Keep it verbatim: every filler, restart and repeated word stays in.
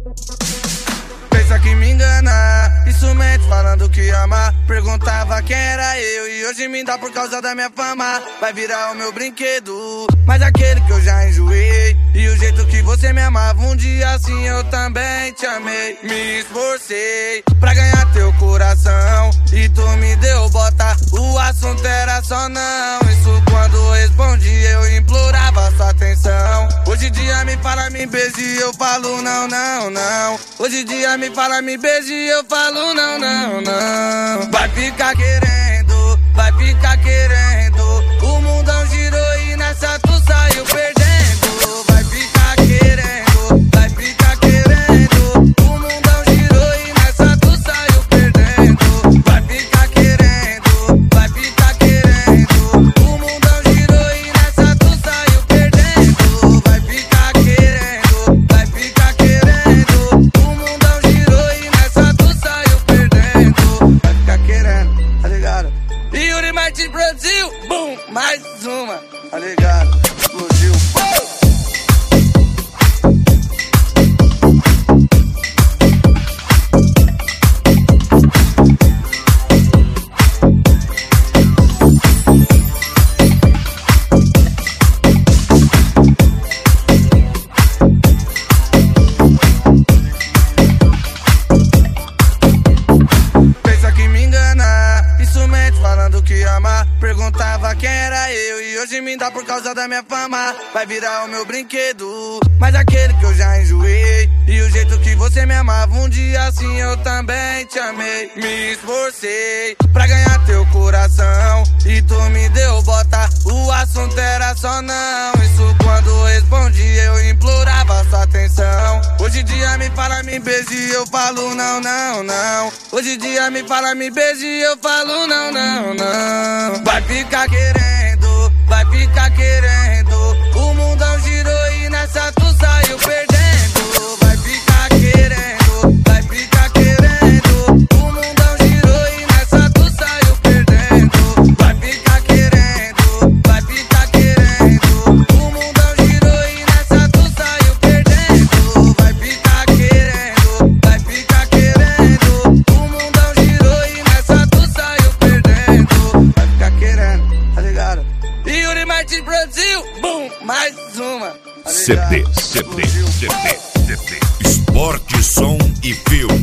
Pensa que me engana, isso mente falando que ama. Perguntava quem era eu e hoje me dá por causa da minha fama. Vai virar o meu brinquedo, mas aquele que eu já enjoei. E o jeito que você me amava, um dia assim eu também te amei. Me esforcei pra ganhar teu coração e tu me deu bota, o assunto era só não. Isso quando respondi eu implorava sua atenção. Hoje em dia me fala, me beije e eu falo não, não, não. Hoje em dia me fala, me beije e eu falo não, não, não. Vai ficar querendo, vai ficar querendo. O mundão girou e nessa tu saiu perdendo. Vai ficar querendo, vai ficar querendo. O mundão girou e nessa tu saiu perdendo. Vai ficar querendo, vai ficar querendo. O mundão girou e nessa tu saiu perdendo. Vai ficar querendo, vai ficar querendo. O mundão girou e nessa tu saiu perdendo. Vai ficar querendo, tá ligado? Yuri Martins Brasil, boom, mais uma, tá ligado? Explodiu, boom! Falando que ama, perguntava quem era eu e hoje me dá por causa da minha fama. Vai virar o meu brinquedo, mas aquele que eu já enjoei. E o jeito que você me amava, um dia assim eu também te amei. Me esforcei pra ganhar teu coração e tu me deu bota, o assunto era só não. Isso quando respondi eu implorava sua atenção. Hoje em dia me fala, me beije e eu falo não, não, não. Hoje em dia me fala, me beije e eu falo não, não, não. Vai ficar querendo, vai ficar querendo. O mundão girou e nessa tu saiu perdendo. Vai ficar querendo, vai ficar querendo. O mundão girou e nessa tu saiu perdendo. Vai ficar querendo, vai ficar querendo. O mundão girou e nessa tu saiu perdendo. Vai ficar querendo, vai ficar querendo. O mundão girou e nessa tu saiu perdendo. Vai ficar querendo, tá ligado? Yuri Martins Brasil, boom, mais uma, tá C D, C D, C D, C D, Esporte, som e filme.